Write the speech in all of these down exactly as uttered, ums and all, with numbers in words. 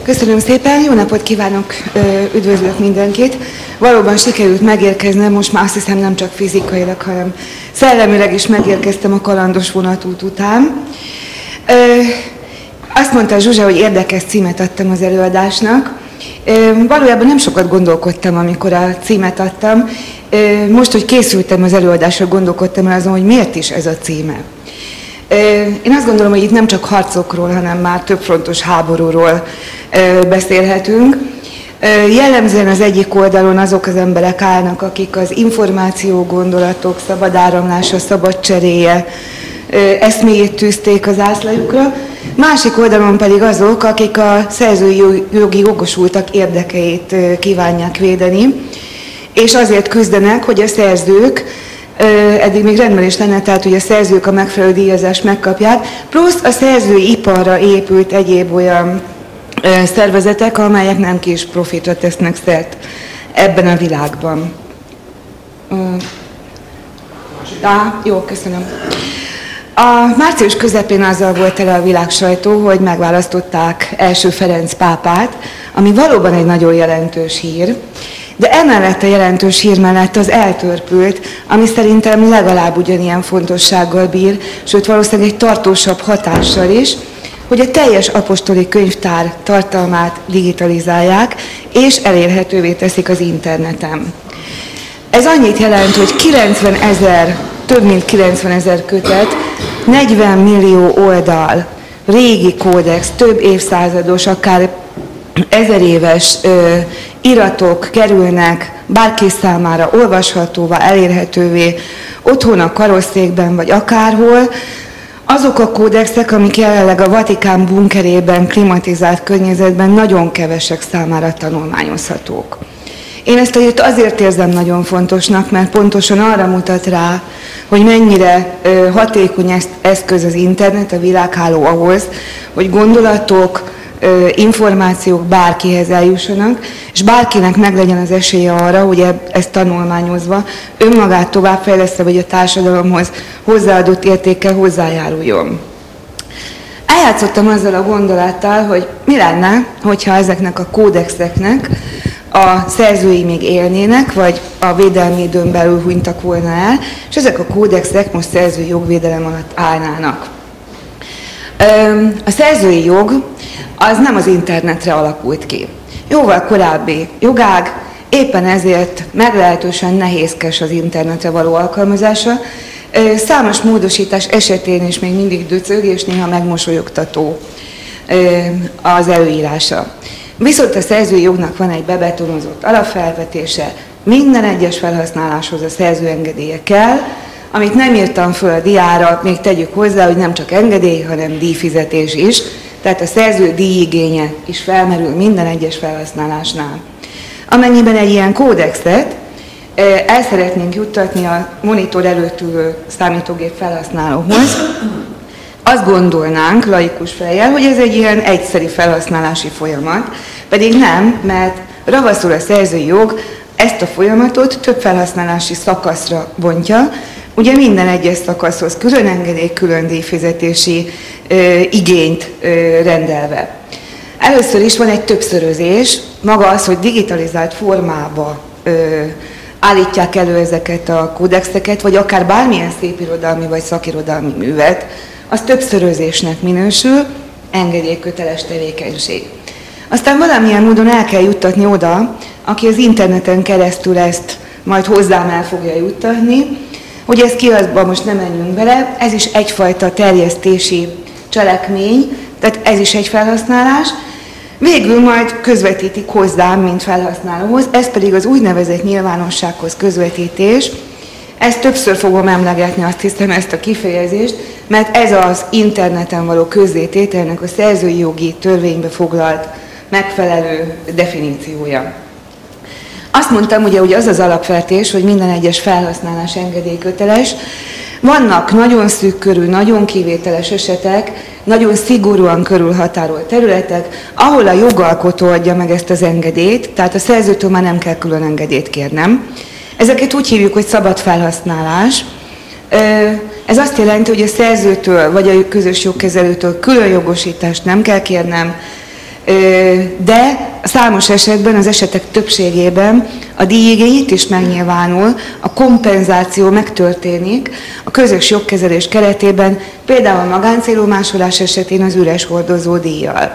Köszönöm szépen, jó napot kívánok, üdvözlök mindenkit. Valóban sikerült megérkeznem, most már azt hiszem nem csak fizikailag, hanem szellemileg is megérkeztem a kalandos vonatút után. Azt mondta Zsuzsa, hogy érdekes címet adtam az előadásnak. Valójában nem sokat gondolkodtam, amikor a címet adtam. Most, hogy készültem az előadásra, gondolkodtam el azon, hogy miért is ez a címe. Én azt gondolom, hogy itt nem csak harcokról, hanem már többfrontos háborúról beszélhetünk. Jellemzően az egyik oldalon azok az emberek állnak, akik az információ, gondolatok, szabad áramlása, szabad cseréje eszméjét tűzték az zászlajukra. Másik oldalon pedig azok, akik a szerzői jogi jogosultak érdekeit kívánják védeni, és azért küzdenek, hogy a szerzők, eddig még rendben is lenne, tehát hogy a szerzők a megfelelő díjazást megkapják, plusz a szerzői iparra épült egyéb olyan szervezetek, amelyek nem kis profitra tesznek szert ebben a világban. Á, jó, köszönöm. A március közepén azzal volt tele a világ sajtó, hogy megválasztották első Ferenc pápát, ami valóban egy nagyon jelentős hír, de emellett a jelentős hír mellett az eltörpült, ami szerintem legalább ugyanilyen fontossággal bír, sőt valószínűleg egy tartósabb hatással is, hogy a teljes apostoli könyvtár tartalmát digitalizálják, és elérhetővé teszik az interneten. Ez annyit jelent, hogy kilencven ezer, több mint kilencven ezer kötet, negyven millió oldal, régi kódex, több évszázados, akár ezer éves ö, iratok kerülnek bárki számára olvashatóvá, elérhetővé, otthon a karosszékben vagy akárhol. Azok a kódexek, amik jelenleg a Vatikán bunkerében, klimatizált környezetben nagyon kevesek számára tanulmányozhatók. Én ezt azért érzem nagyon fontosnak, mert pontosan arra mutat rá, hogy mennyire hatékony eszköz az internet, a világháló ahhoz, hogy gondolatok, információk bárkihez eljussanak, és bárkinek meglegyen az esélye arra, hogy ezt tanulmányozva önmagát továbbfejlesztve, vagy a társadalomhoz hozzáadott értékkel hozzájáruljon. Eljátszottam azzal a gondolattal, hogy mi lenne, hogyha ezeknek a kódexeknek a szerzői még élnének, vagy a védelmi időn belül hunytak volna el, és ezek a kódexek most szerzői jogvédelem alatt állnának. A szerzői jog az nem az internetre alakult ki. Jóval korábbi jogág, éppen ezért meglehetősen nehézkes az internetre való alkalmazása. Számos módosítás esetén is még mindig döcög, és néha megmosolyogtató az előírása. Viszont a szerzői jognak van egy bebetonozott alapfelvetése, minden egyes felhasználáshoz a szerzőengedélye kell, amit nem írtam föl a diára, még tegyük hozzá, hogy nem csak engedély, hanem díjfizetés is, tehát a szerző díjigénye is felmerül minden egyes felhasználásnál. Amennyiben egy ilyen kódexet el szeretnénk juttatni a monitor előtt ülő számítógép felhasználóhoz, azt gondolnánk laikus fejjel, hogy ez egy ilyen egyszeri felhasználási folyamat, pedig nem, mert ravaszul a szerzői jog ezt a folyamatot több felhasználási szakaszra bontja, ugye minden egyes szakaszhoz külön engedély, külön díjfizetési ö, igényt ö, rendelve. Először is van egy többszörözés, maga az, hogy digitalizált formába ö, állítják elő ezeket a kódexeket, vagy akár bármilyen szépirodalmi vagy szakirodalmi művet, az többszörözésnek minősül, engedélyköteles tevékenység. Aztán valamilyen módon el kell juttatni oda, aki az interneten keresztül ezt majd hozzám el fogja juttatni, hogy ez ki azban most nem menjünk bele, ez is egyfajta terjesztési cselekmény, tehát ez is egy felhasználás. Végül majd közvetítik hozzám, mint felhasználóhoz, ez pedig az úgynevezett nyilvánossághoz közvetítés. Ezt többször fogom emlegetni, azt hiszem, ezt a kifejezést, mert ez az interneten való közzétételnek a szerzői jogi törvénybe foglalt megfelelő definíciója. Azt mondtam ugye, hogy az az alapvetés, hogy minden egyes felhasználás engedélyköteles. Vannak nagyon szűk körül, nagyon kivételes esetek, nagyon szigorúan körülhatárolt területek, ahol a jogalkotó adja meg ezt az engedélyt, tehát a szerzőtől már nem kell külön engedélyt kérnem. Ezeket úgy hívjuk, hogy szabad felhasználás. Ez azt jelenti, hogy a szerzőtől vagy a közös jogkezelőtől külön jogosítást nem kell kérnem, de számos esetben, az esetek többségében a díjigény itt is megnyilvánul, a kompenzáció megtörténik a közös jogkezelés keretében, például a magáncélú másolás esetén az üres hordozó díjjal.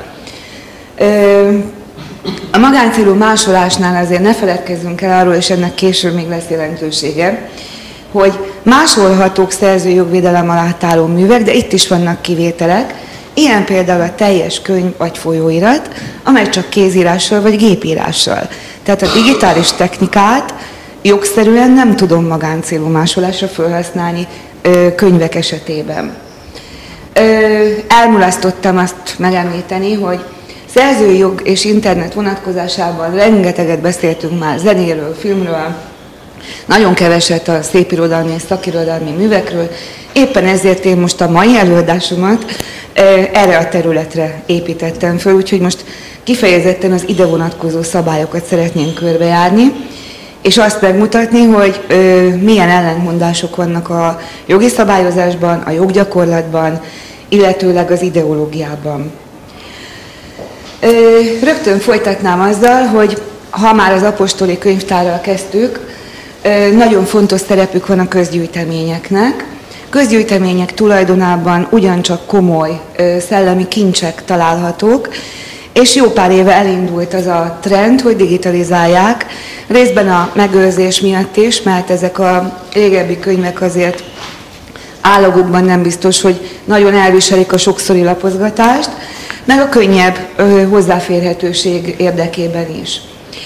A magáncélú másolásnál azért ne feledkezzünk el arról, és ennek később még lesz jelentősége, hogy másolhatók szerzői jogvédelem alatt álló művek, de itt is vannak kivételek, ilyen például a teljes könyv vagy folyóirat, amely csak kézírással vagy gépírással. Tehát a digitális technikát jogszerűen nem tudom magáncélú másolásra felhasználni ö, könyvek esetében. Ö, elmulasztottam azt megemlíteni, hogy szerzői jog és internet vonatkozásában rengeteget beszéltünk már zenéről, filmről, nagyon keveset a szépirodalmi és szakirodalmi művekről, éppen ezért én most a mai előadásomat erre a területre építettem föl, úgyhogy most kifejezetten az ide vonatkozó szabályokat szeretném körbejárni, és azt megmutatni, hogy milyen ellentmondások vannak a jogi szabályozásban, a joggyakorlatban, illetőleg az ideológiában. Rögtön folytatnám azzal, hogy ha már az apostoli könyvtárral kezdtük, nagyon fontos szerepük van a közgyűjteményeknek. Közgyűjtemények tulajdonában ugyancsak komoly szellemi kincsek találhatók, és jó pár éve elindult az a trend, hogy digitalizálják, részben a megőrzés miatt is, mert ezek a régebbi könyvek azért állagukban nem biztos, hogy nagyon elviselik a sokszori lapozgatást, meg a könnyebb hozzáférhetőség érdekében is.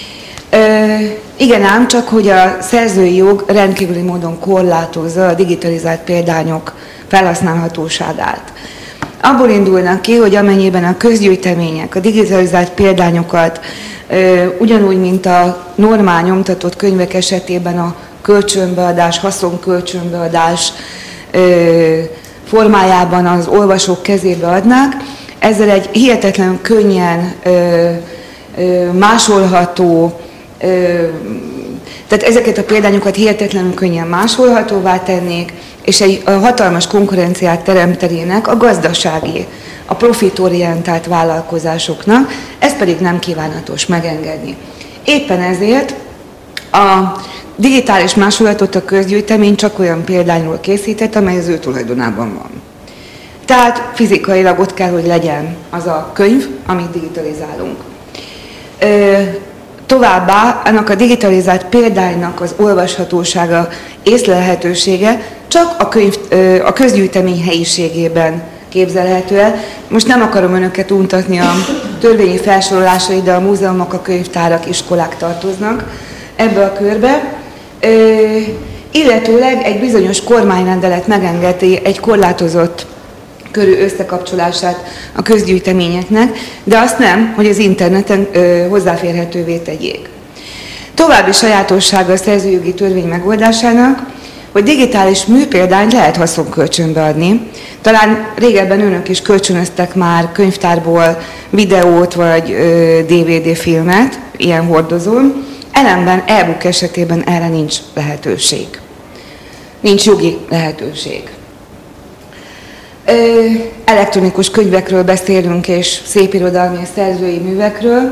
Igen ám, csak hogy a szerzői jog rendkívüli módon korlátozza a digitalizált példányok felhasználhatóságát. Abból indulnak ki, hogy amennyiben a közgyűjtemények a digitalizált példányokat ugyanúgy, mint a normál nyomtatott könyvek esetében a kölcsönbeadás, haszonkölcsönbeadás formájában az olvasók kezébe adnák, ezzel egy hihetetlenül könnyen másolható, tehát ezeket a példányokat hihetetlenül könnyen másolhatóvá tennék, és egy hatalmas konkurenciát teremtenének a gazdasági, a profitorientált vállalkozásoknak, ez pedig nem kívánatos megengedni. Éppen ezért a digitális másolatot a közgyűjtemény csak olyan példányról készített, amely az ő tulajdonában van. Tehát fizikailag ott kell, hogy legyen az a könyv, amit digitalizálunk. Továbbá ennek a digitalizált példánynak az olvashatósága, észlelhetősége csak a, könyv, a közgyűjtemény helyiségében képzelhető el. Most nem akarom önöket untatni a törvényi felsorolásai, de a múzeumok, a könyvtárak, iskolák tartoznak ebbe a körbe. Illetőleg egy bizonyos kormányrendelet megengedi egy korlátozott körű összekapcsolását a közgyűjteményeknek, de azt nem, hogy az interneten ö, hozzáférhetővé tegyék. További sajátossága a szerzőjogi törvény megoldásának, hogy digitális műpéldányt lehet haszonkölcsönbe adni. Talán régebben önök is kölcsönöztek már könyvtárból videót vagy ö, dé vé dé filmet, ilyen hordozón, ellenben e-book esetében erre nincs lehetőség. Nincs jogi lehetőség. Elektronikus könyvekről beszélünk, és szépirodalmi és szerzői művekről.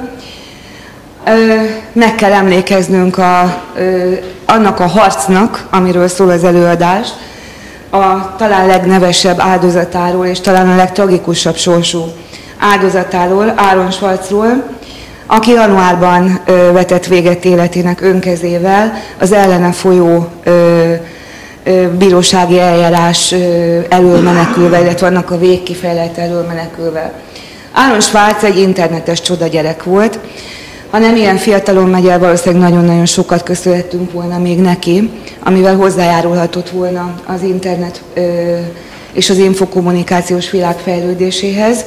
Meg kell emlékeznünk a, annak a harcnak, amiről szól az előadás, a talán legnevesebb áldozatáról, és talán a legtragikusabb sorsú áldozatáról, Aaron Swartzról, aki januárban vetett véget életének önkezével az ellene folyó bírósági eljárás elől menekülve, illetve annak a végkifejlet elől menekülve. Aaron Swartz egy internetes csodagyerek volt. Ha nem ilyen fiatalon megy el, valószínűleg nagyon-nagyon sokat köszönhetünk volna még neki, amivel hozzájárulhatott volna az internet és az infokommunikációs világ fejlődéséhez.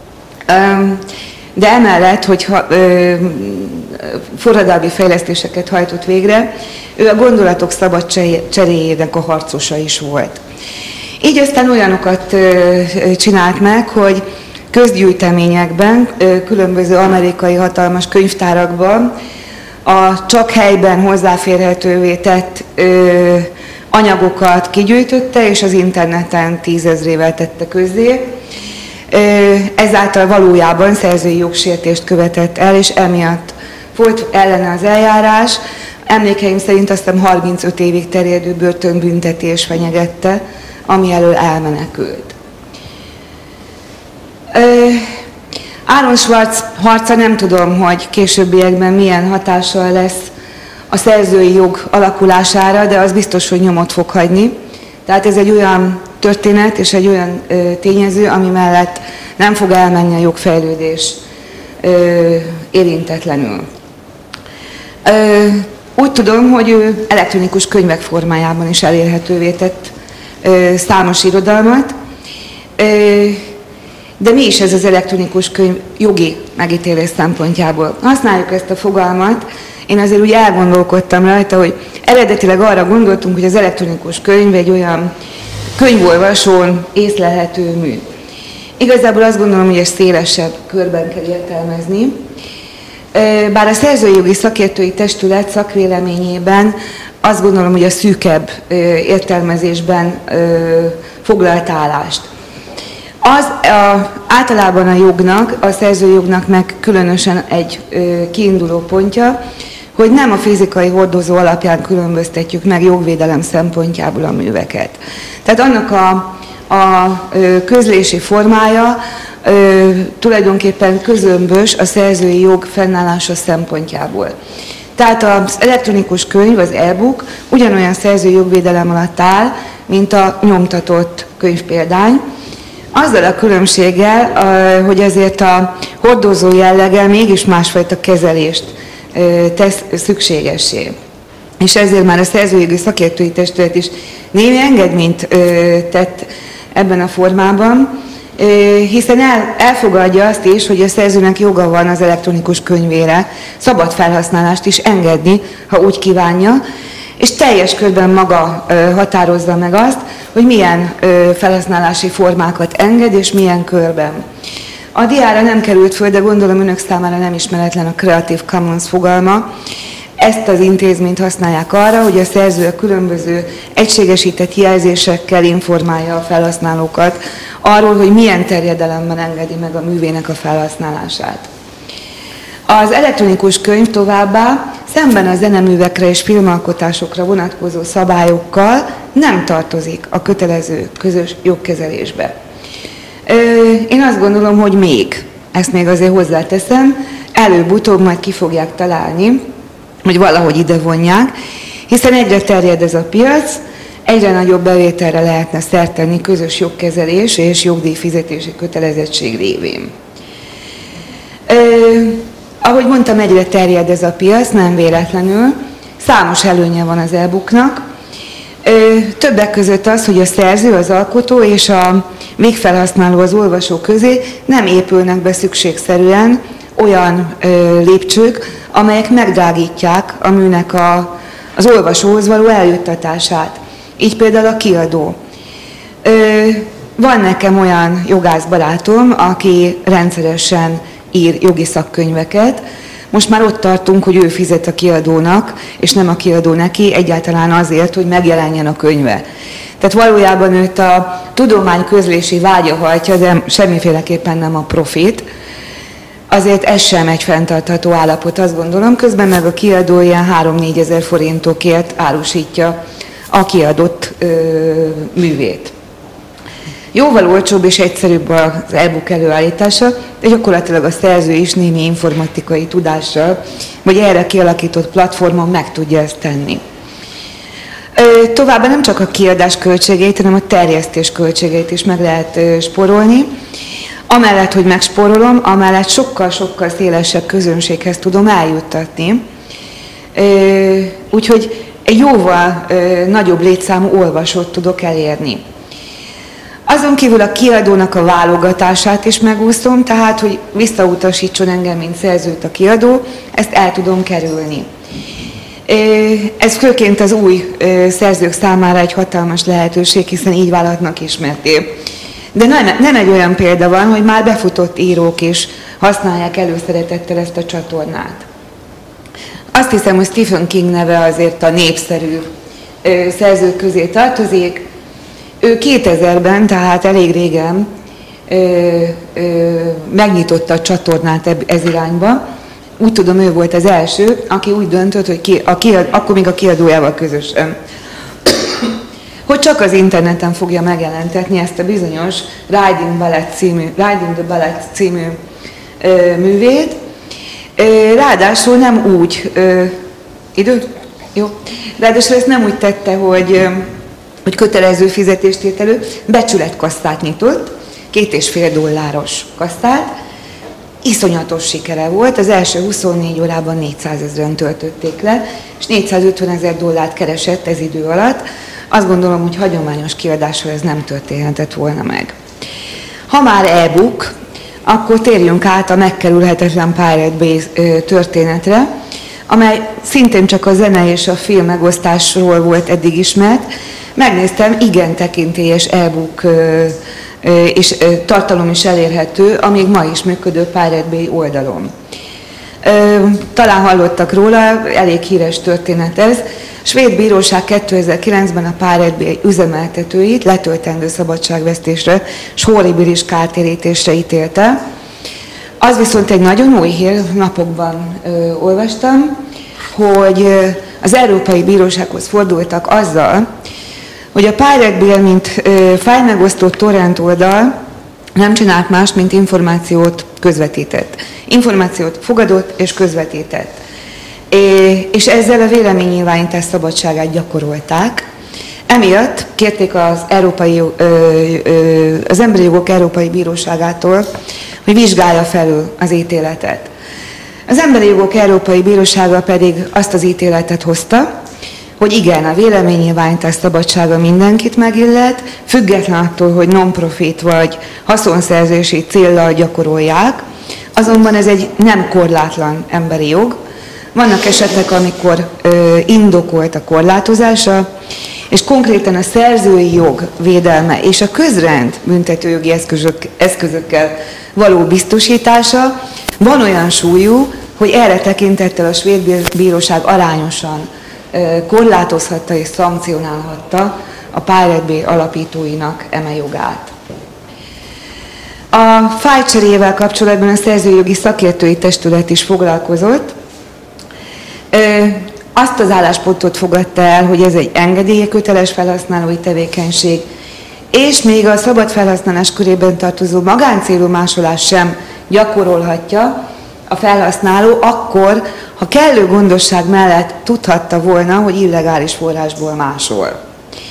De emellett, hogyha ö, forradalmi fejlesztéseket hajtott végre, ő a gondolatok szabad cseréjének a harcosa is volt. Így aztán olyanokat ö, csinált meg, hogy közgyűjteményekben, ö, különböző amerikai hatalmas könyvtárakban a csak helyben hozzáférhetővé tett ö, anyagokat kigyűjtötte, és az interneten tízezrével tette közzé. ezáltal valójában szerzői jogsértést követett el, és emiatt volt ellene az eljárás. Emlékeim szerint azt hiszem harmincöt évig terjedő börtönbüntetés fenyegette, ami elől elmenekült. Aaron Swartz harca nem tudom, hogy későbbiekben milyen hatással lesz a szerzői jog alakulására, de az biztos, hogy nyomot fog hagyni. Tehát ez egy olyan történet és egy olyan ö, tényező, ami mellett nem fog elmenni a jogfejlődés ö, érintetlenül. Ö, úgy tudom, hogy ő elektronikus könyvek formájában is elérhetővé tett ö, számos irodalmat, ö, de mi is ez az elektronikus könyv jogi megítélés szempontjából? Használjuk ezt a fogalmat, én azért úgy elgondolkodtam rajta, hogy eredetileg arra gondoltunk, hogy az elektronikus könyv egy olyan könyvolvasón észlelhető mű. Igazából azt gondolom, hogy ezt szélesebb körben kell értelmezni. Bár a Szerzői Jogi Szakértői Testület szakvéleményében azt gondolom, hogy a szűkebb értelmezésben foglalt állást. Az a, általában a jognak, a szerzői jognak meg különösen egy ö, kiinduló pontja, hogy nem a fizikai hordozó alapján különböztetjük meg jogvédelem szempontjából a műveket. Tehát annak a, a ö, közlési formája ö, tulajdonképpen közömbös a szerzői jog fennállása szempontjából. Tehát az elektronikus könyv, az e-book ugyanolyan szerzői jogvédelem alatt áll, mint a nyomtatott könyvpéldány, azzal a különbséggel, hogy azért a hordozó jellege mégis másfajta kezelést tesz szükségessé. És ezért már a Szerzőjogi Szakértői Testület is némi engedményt tett ebben a formában, hiszen el, elfogadja azt is, hogy a szerzőnek joga van az elektronikus könyvére szabad felhasználást is engedni, ha úgy kívánja, és teljes körben maga ö, határozza meg azt, hogy milyen ö, felhasználási formákat enged, és milyen körben. A diára nem került föl, de gondolom önök számára nem ismeretlen a Creative Commons fogalma. Ezt az intézményt használják arra, hogy a szerző a különböző egységesített jelzésekkel informálja a felhasználókat arról, hogy milyen terjedelemben engedi meg a művének a felhasználását. Az elektronikus könyv továbbá szemben a zeneművekre és filmalkotásokra vonatkozó szabályokkal nem tartozik a kötelező közös jogkezelésbe. Én azt gondolom, hogy még, ezt még azért hozzáteszem, előbb-utóbb majd ki fogják találni, hogy valahogy ide vonják, hiszen egyre terjed ez a piac, egyre nagyobb bevételre lehetne szert tenni közös jogkezelés és jogdíjfizetési kötelezettség révén. Ahogy mondtam, egyre terjed ez a piac, nem véletlenül. Számos előnye van az e-booknak. Többek között az, hogy a szerző, az alkotó és a végfelhasználó, az olvasó közé nem épülnek be szükségszerűen olyan lépcsők, amelyek megdrágítják a műnek a, az olvasóhoz való eljuttatását. Így például a kiadó. Van nekem olyan jogászbarátom, aki rendszeresen ír jogi szakkönyveket. Most már ott tartunk, hogy ő fizet a kiadónak, és nem a kiadó neki, egyáltalán azért, hogy megjelenjen a könyve. Tehát valójában őt a tudományközlési vágya hajtja, de semmiféleképpen nem a profit. Azért ez sem egy fenntartható állapot, azt gondolom. Közben meg a kiadó ilyen három-négy ezer forintokért árusítja a kiadott ö, művét. Jóval olcsóbb és egyszerűbb az e-book előállítása, de gyakorlatilag a szerző is némi informatikai tudással, vagy erre kialakított platformon meg tudja ezt tenni. Továbbá nem csak a kiadás költségeit, hanem a terjesztés költségeit is meg lehet spórolni. Amellett, hogy megspórolom, amellett sokkal-sokkal szélesebb közönséghez tudom eljuttatni. Úgyhogy egy jóval nagyobb létszámú olvasót tudok elérni. Azon kívül a kiadónak a válogatását is megúszom, tehát, hogy visszautasítson engem, mint szerzőt a kiadó, ezt el tudom kerülni. Ez főként az új szerzők számára egy hatalmas lehetőség, hiszen így válhatnak ismerté. De nem, nem egy olyan példa van, hogy már befutott írók is használják előszeretettel ezt a csatornát. Azt hiszem, hogy Stephen King neve azért a népszerű szerzők közé tartozik. Ő kétezerben, tehát elég régen ö, ö, megnyitotta a csatornát ez irányba. Úgy tudom, ő volt az első, aki úgy döntött, hogy ki, a kiad, akkor még a kiadójával közösen, hogy csak az interneten fogja megjelentetni ezt a bizonyos Riding, Ballet című, Riding the Ballet című ö, művét. Ö, ráadásul nem úgy, ö, idő? Jó. Ráadásul ezt nem úgy tette, hogy, ö, hogy kötelező fizetéstételű, becsületkasszát nyitott, két és fél dolláros kasszát. Iszonyatos sikere volt, az első huszonnégy órában négyszázezren töltötték le, és négyszázötven ezer dollárt keresett ez idő alatt. Azt gondolom, hogy hagyományos kiadással ez nem történhetett volna meg. Ha már e-book, akkor térjünk át a megkerülhetetlen Pirate Bay történetre, amely szintén csak a zene és a film megosztásról volt eddig ismert. Megnéztem, igen tekintélyes e-book és tartalom is elérhető, amíg ma is működő Pirate Bay oldalon. Talán hallottak róla, elég híres történet ez. A svéd bíróság kétezer-kilencben a Pirate Bay üzemeltetőit letöltendő szabadságvesztésre és horribilis kártérítésre ítélte. Az viszont egy nagyon új hír, napokban ö, olvastam, hogy ö, az Európai Bírósághoz fordultak azzal, hogy a Pirate Bay, mint ö, fájlmegosztó torrent oldal nem csinált más, mint információt közvetített. Információt fogadott és közvetített. É, és ezzel a véleménynyilvánítás szabadságát gyakorolták. Emiatt kérték az, Európai, ö, ö, az Emberi Jogok Európai Bíróságától, hogy vizsgálja felül az ítéletet. Az Emberi Jogok Európai Bírósága pedig azt az ítéletet hozta, hogy igen, a véleménynyilvánítás szabadsága mindenkit megillet, független attól, hogy non-profit vagy haszonszerzési céllal gyakorolják, azonban ez egy nem korlátlan emberi jog. Vannak esetek, amikor ö, indokolt a korlátozása, és konkrétan a szerzői jog védelme és a közrend büntetőjogi eszközök, eszközökkel való biztosítása van olyan súlyú, hogy erre tekintettel a svéd bíróság arányosan ö, korlátozhatta és szankcionálhatta a Pirate Bay alapítóinak eme jogát. A fájlcserével kapcsolatban a szerzőjogi szakértői testület is foglalkozott. Ö, azt az álláspontot fogadta el, hogy ez egy engedélyköteles felhasználói tevékenység, és még a szabad felhasználás körében tartozó magáncélú másolás sem gyakorolhatja a felhasználó akkor, ha kellő gondosság mellett tudhatta volna, hogy illegális forrásból másol.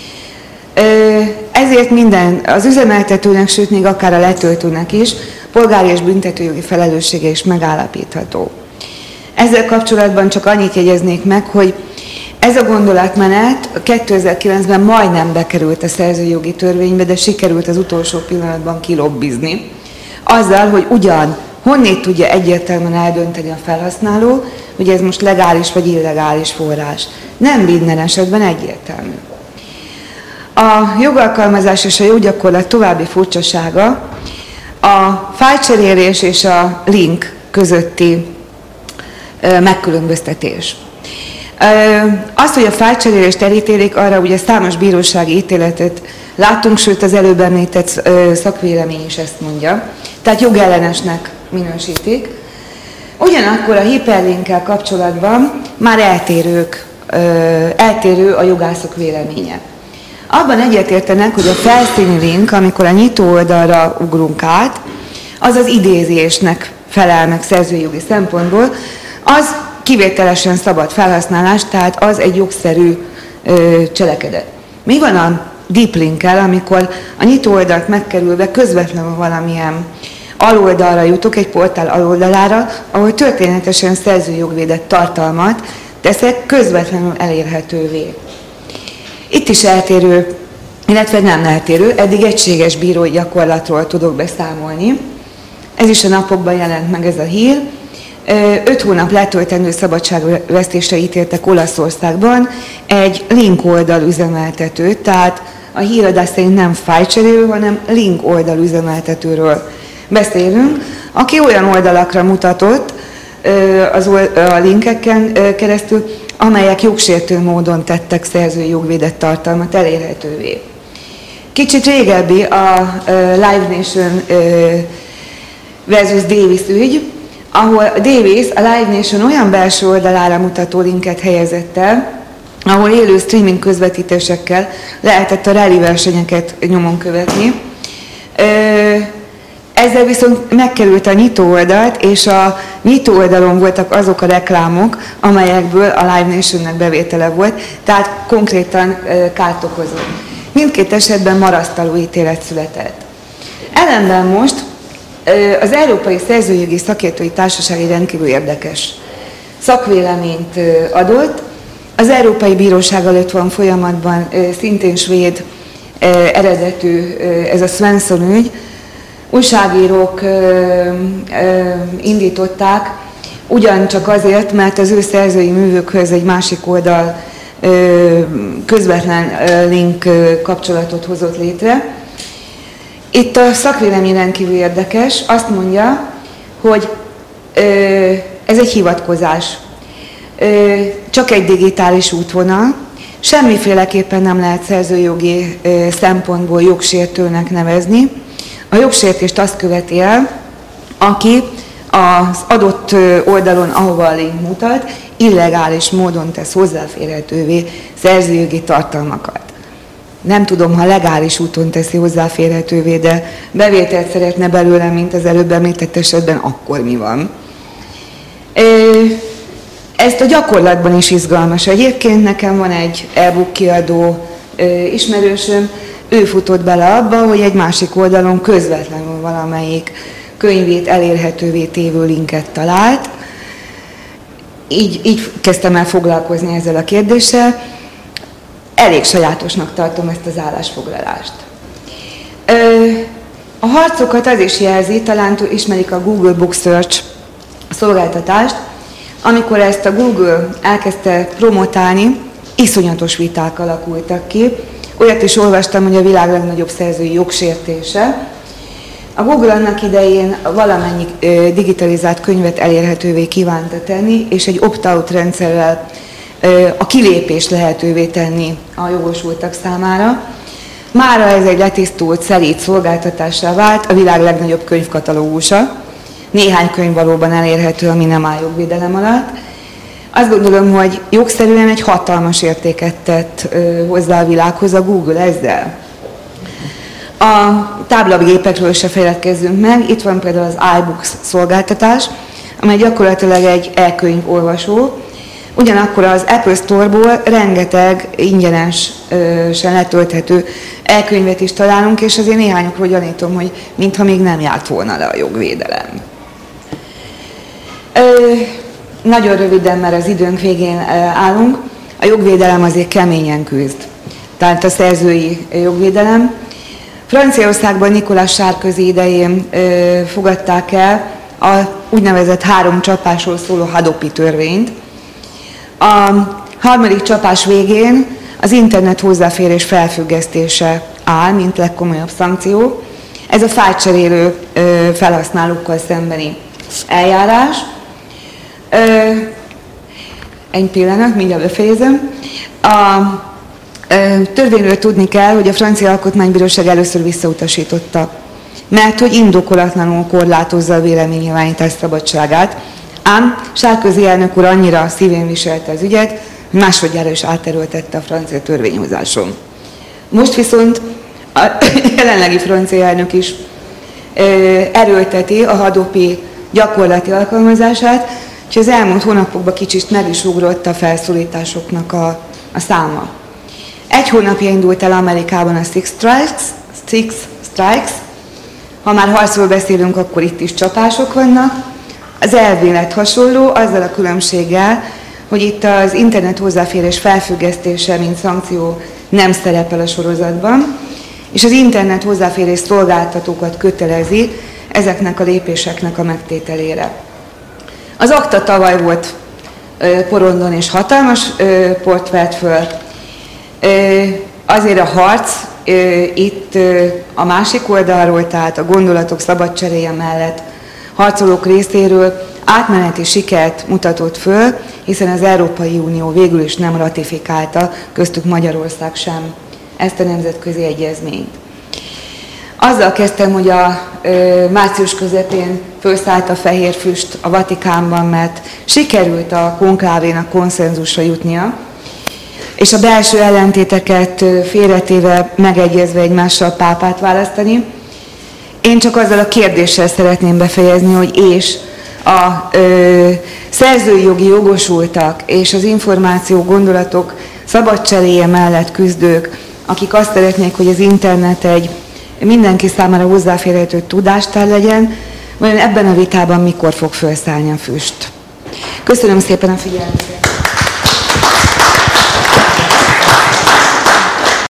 Ezért minden az üzemeltetőnek, sőt még akár a letöltőnek is polgári és büntetőjogi felelőssége is megállapítható. Ezzel kapcsolatban csak annyit jegyeznék meg, hogy ez a gondolatmenet kétezer-kilencben majdnem bekerült a szerzőjogi törvénybe, de sikerült az utolsó pillanatban kilobbizni. Azzal, hogy ugyan honnét tudja egyértelműen eldönteni a felhasználó, hogy ez most legális vagy illegális forrás. Nem minden esetben egyértelmű. A jogalkalmazás és a joggyakorlat további furcsasága a fájlcserélés és a link közötti megkülönböztetés. Az, hogy a fájlcserélést elítélik, arra ugye számos bírósági ítéletet látunk, sőt az előbb említett szakvélemény is ezt mondja, tehát jogellenesnek minősítik. Ugyanakkor a hiperlinkkel kapcsolatban már eltérők, eltérő a jogászok véleménye. Abban egyetértenek, hogy a felszíni link, amikor a nyitó oldalra ugrunk át, az az idézésnek felel meg szerzői jogi szempontból, az kivételesen szabad felhasználás, tehát az egy jogszerű ö, cselekedet. Mi van a deep linkkel, amikor a nyitó oldalt megkerülve közvetlenül valamilyen aloldalra jutok, egy portál aloldalára, ahol történetesen szerzői jogvédett tartalmat teszek közvetlenül elérhetővé. Itt is eltérő, illetve nem eltérő, eddig egységes bírói gyakorlatról tudok beszámolni. Ez is a napokban jelent meg ez a hír. Öt hónap letöltendő szabadságvesztésre ítéltek Olaszországban egy link oldal üzemeltetőt, tehát a híradás szerint nem fájlcserélő, hanem link oldal üzemeltetőről beszélünk, aki olyan oldalakra mutatott az a linkeken keresztül, amelyek jogsértő módon tettek szerzői jogvédett tartalmat elérhetővé. Kicsit régebbi a Live Nation versus Davis ügy, ahol Davis a Live Nation olyan belső oldalára mutató linket helyezett el, ahol élő streaming közvetítésekkel lehetett a rally versenyeket nyomon követni. Ezzel viszont megkerült a nyitó oldalt, és a nyitó oldalon voltak azok a reklámok, amelyekből a Live Nationnek bevétele volt, tehát konkrétan kárt okozott. Mindkét esetben marasztaló ítélet született. Ellenben most az Európai Szerzőjogi Szakértői Társaság egy rendkívül érdekes szakvéleményt adott. Az Európai Bíróság előtt van folyamatban szintén svéd eredetű ez a Svensson ügy. Újságírók indították, ugyancsak azért, mert az ő szerzői művőkhöz egy másik oldal közvetlen link kapcsolatot hozott létre. Itt a szakvélemény rendkívül érdekes, azt mondja, hogy ez egy hivatkozás, csak egy digitális útvonal, semmiféleképpen nem lehet szerzőjogi szempontból jogsértőnek nevezni. A jogsértést azt követi el, aki az adott oldalon, ahova a link mutat, illegális módon tesz hozzáférhetővé szerzőjogi tartalmakat. Nem tudom, ha legális úton teszi hozzáférhetővé, de bevételt szeretne belőle, mint az előbb említett esetben, akkor mi van? Ezt a gyakorlatban is izgalmas. Egyébként nekem van egy e-book kiadó ismerősöm, ő futott bele abba, hogy egy másik oldalon közvetlenül valamelyik könyvét elérhetővé tévő linket talált. Így, így kezdtem el foglalkozni ezzel a kérdéssel. Elég sajátosnak tartom ezt az állásfoglalást. A harcokat az is jelzi, talán ismerik a Google Book Search szolgáltatást, amikor ezt a Google elkezdte promotálni, iszonyatos viták alakultak ki. Olyat is olvastam, hogy a világ legnagyobb szerzői jogsértése. A Google annak idején valamennyi digitalizált könyvet elérhetővé kívánta tenni, és egy opt-out rendszerrel a kilépést lehetővé tenni a jogosultak számára. Mára ez egy letisztult, szelíd szolgáltatássá vált, a világ legnagyobb könyvkatalógusa. Néhány könyv valóban elérhető, ami nem áll jogvédelem alatt. Azt gondolom, hogy jogszerűen egy hatalmas értéket tett hozzá a világhoz a Google ezzel. A táblagépekről se feledkezzünk meg, itt van például az iBooks szolgáltatás, amely gyakorlatilag egy e-könyv olvasó. Ugyanakkor az Apple Store-ból rengeteg ingyenesen letölthető e-könyvet is találunk, és azért néhányokról gyanítom, hogy mintha még nem járt volna le a jogvédelem. Ö, nagyon röviden, mert az időnk végén állunk, a jogvédelem azért keményen küzd. Tehát a szerzői jogvédelem. Franciaországban Nicolas Sarkozy idején ö, fogadták el a úgynevezett három csapásról szóló Hadopi törvényt. A harmadik csapás végén az internet hozzáférés felfüggesztése áll, mint legkomolyabb szankció. Ez a fájlcserélő ö, felhasználókkal szembeni eljárás. Ö, egy pillanat, mindjárt befejezem. A ö, törvényről tudni kell, hogy a francia alkotmánybíróság először visszautasította, mert hogy indokolatlanul korlátozza a véleménynyilvánítás szabadságát. Ám Sarkozy elnök úr annyira szívén viselte az ügyet, hogy másodjára is átterültette a francia törvényhozáson. Most viszont a jelenlegi francia elnök is erőlteti a Hadopi gyakorlati alkalmazását, és az elmúlt hónapokban kicsit meg is ugrott a felszólításoknak a, a száma. Egy hónapja indult el Amerikában a Six Strikes, Six Strikes. Ha már harcról beszélünk, akkor itt is csapások vannak. Az elvélet hasonló, azzal a különbséggel, hogy itt az internet hozzáférés felfüggesztése, mint szankció nem szerepel a sorozatban, és az internet hozzáférés szolgáltatókat kötelezi ezeknek a lépéseknek a megtételére. Az akta tavaly volt porondon és hatalmas port vett föl. Azért a harc itt a másik oldalról, tehát a gondolatok szabad cseréje mellett harcolók részéről átmeneti sikert mutatott föl, hiszen az Európai Unió végül is nem ratifikálta, köztük Magyarország sem, ezt a nemzetközi egyezményt. Azzal kezdtem, hogy a ö, március közepén felszállt a fehér füst a Vatikánban, mert sikerült a konklávénak konszenzusra jutnia, és a belső ellentéteket félretéve, megegyezve egymással pápát választani. Én csak azzal a kérdéssel szeretném befejezni, hogy és a ö, szerzői jogi jogosultak és az információ gondolatok szabad cseréje mellett küzdők, akik azt szeretnék, hogy az internet egy mindenki számára hozzáférhető tudástár legyen, vajon ebben a vitában mikor fog felszállni a füst. Köszönöm szépen a figyelmet!